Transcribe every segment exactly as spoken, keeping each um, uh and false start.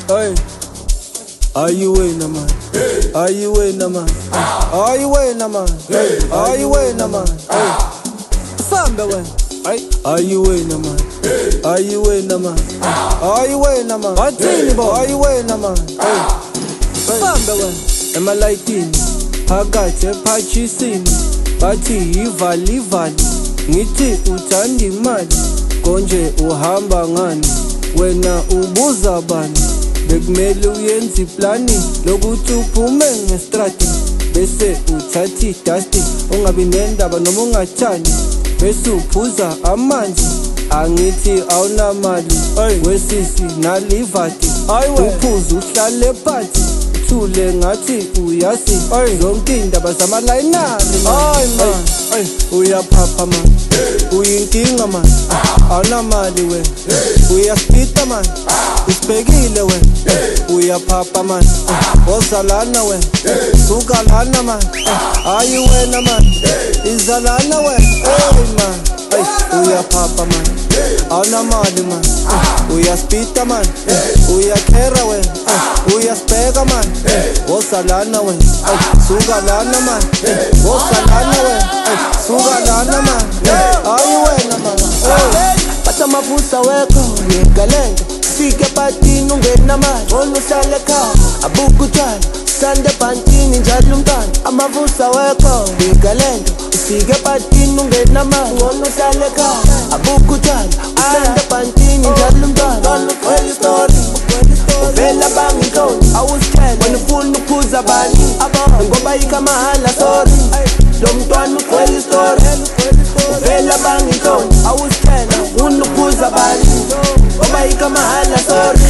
Hey, are you in a man? Are you in a man? Are you in a man? Are you in a man? Samba when? Are you in a man? Are you in a man? Are you in a man? Are you in a man? Samba when? Am I lighting? I got a patchy scene. Bathi ivali vali ngithi uthanda imali konje uhamba ngani wena ubuza bani bekumele uyenze iplani lokuthi uphume ngestrati bese uthatha idasti ungabi nendaba noma ungathani bese uphuza amanzi angithi awunamali wesisi nalivati uphuza uhlale phansi thule ngathi uyasi zonke indaba zamalayinari ay man uyaphapha man uyinkinga man awunamali we uyaspita man usibhekile we uyaphapha man ozalana we sukalana man ayi wena man izalana we hey man uyaphapha man awunamali man uyaspita man uyakhera we uyasibheka man ozalana we sukalana man ozalana we sukalana man ayi wena man batha mavusa wekho yegalenge fike patini ungena manje onuhlale ekhaya abuka utshwala sande pantini njalo umntwana amavusa wekho yegalenge fike patini ungena manje onuhlale ekhaya abuka utshwala sande pantini njalo umntwana kweli story uvela bangikoni awusitshela wena ufuna ukuphuza bani ngoba ikamahala sorry lo mntwana ukweli story uvela bangikoni awusitshela ufuna ukuphuza bani ngoba ikamahala sorry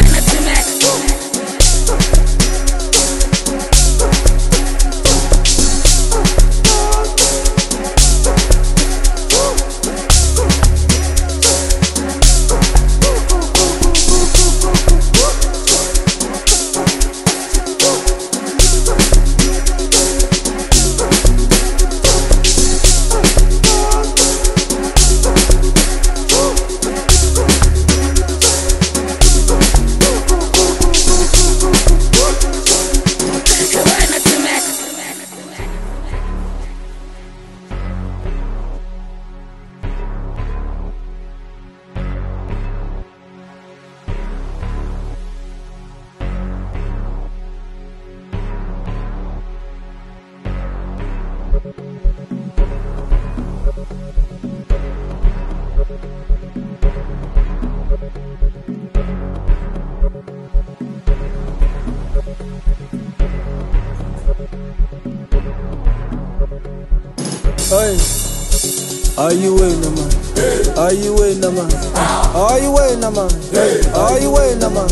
Hey, are you in a man? Are you in a man? Are you in a man? Are you in a man?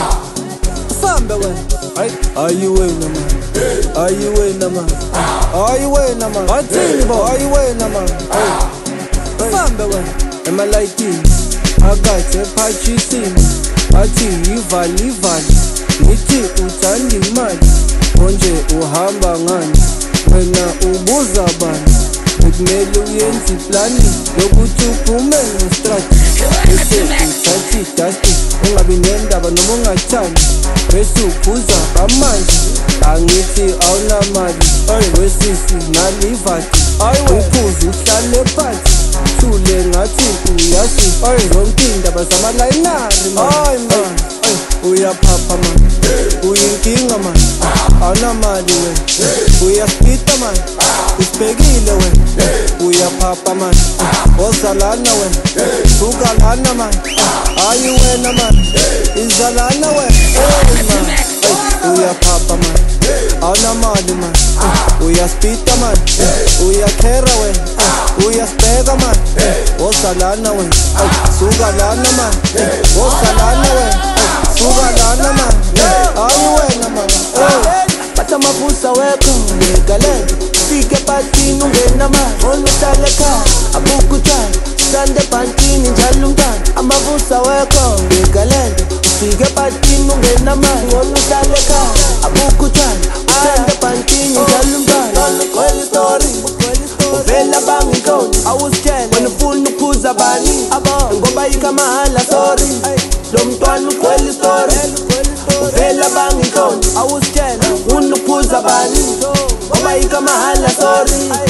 Samba when? Are you in a man? Are you in a man? Are you in a man? Are you in a man? Samba when? Am I lighting? I got a patchy scene. Bathi ivali vali ngithi uthanda imali konje uhamba ngani wena ubuza bani bekumele uyenze iplani lokuthi uphume ngestrati bese uthatha idasti ungabi nendaba noma ungathani bese uphuza amanzi angithi awunamali wesisi nalivati uphuza uhlale phansi thule ngathi uyasi zonke indaba zamalayinari ay man uyaphapha man uyinkinga man awunamali we uyaspita man usibhekile we uyaphapha man ozalana we sukalana man ayi wena man izalana we hey man uyaphapha man awunamali man uyaspita man uyakhera we uyasibheka man ozalana we sukalana man ozalana we sukalana man ayi wena man batha mavusa wekho yegalenge fike patini ungena manje onuhlale ekhaya abuka utshwala sande pantini njalo umntwana amavusa wekho yegalenge fike patini ungena manje onuhlale ekhaya abuka utshwala sande pantini njalo umntwana kweli story uvela bangikoni awusitshela wena ufuna ukuphuza bani ngoba ikamahala sorry lo mntwana ukweli story Vela bangi ton, awuskena, unuphuza bani, wabayika mahala sorry.